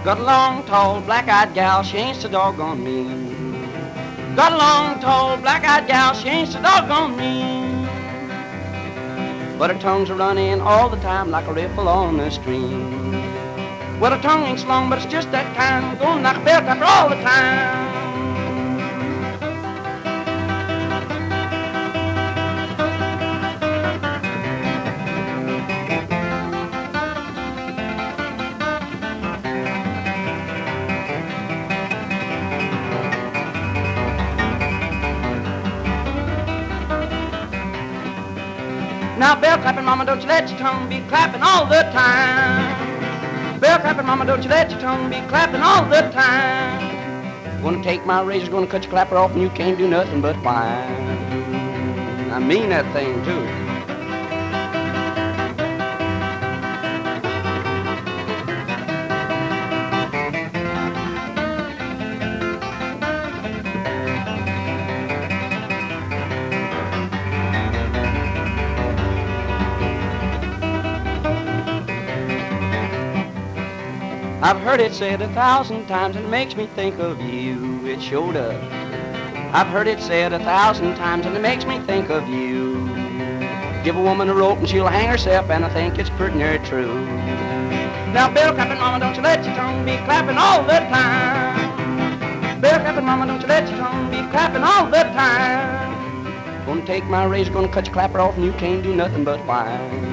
Got a long, tall, black-eyed gal, she ain't so doggone mean. Got a long, tall, black-eyed gal, she ain't so doggone mean. But her tongue's a-running all the time like a ripple on the stream. Well, her tongue ain't so long, but it's just that kind, going like a bell pepper all the time. Now, bell clapping, mama, don't you let your tongue be clapping all the time. Bell clapping, mama, don't you let your tongue be clapping all the time. Gonna take my razor, gonna cut your clapper off, and you can't do nothing but whine. I mean that thing, too. I've heard it said 1,000 times, and it makes me think of you. It sure does. I've heard it said 1,000 times, and it makes me think of you. Give a woman a rope and she'll hang herself, and I think it's pretty near true. Now, bell clapping, mama, don't you let your tongue be clapping all the time. Bell clapping, mama, don't you let your tongue be clapping all the time. Gonna take my razor, gonna cut your clapper off, and you can't do nothing but whine.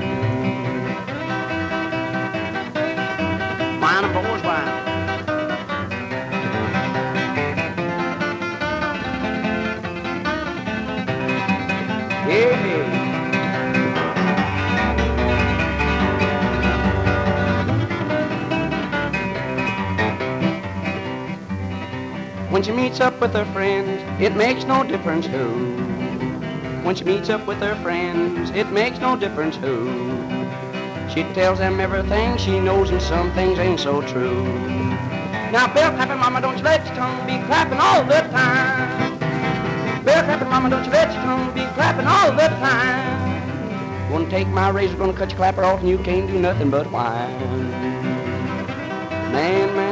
Whine, boys, whine. Yeah. When she meets up with her friends, it makes no difference who. When she meets up with her friends, it makes no difference who. She tells them everything she knows, and some things ain't so true. Now, bell clapping, mama, don't you let your tongue be clapping all the time. Bell clapping, mama, don't you let your tongue be clapping all the time. Gonna take my razor, gonna cut your clapper off, and you can't do nothing but whine. Man, man.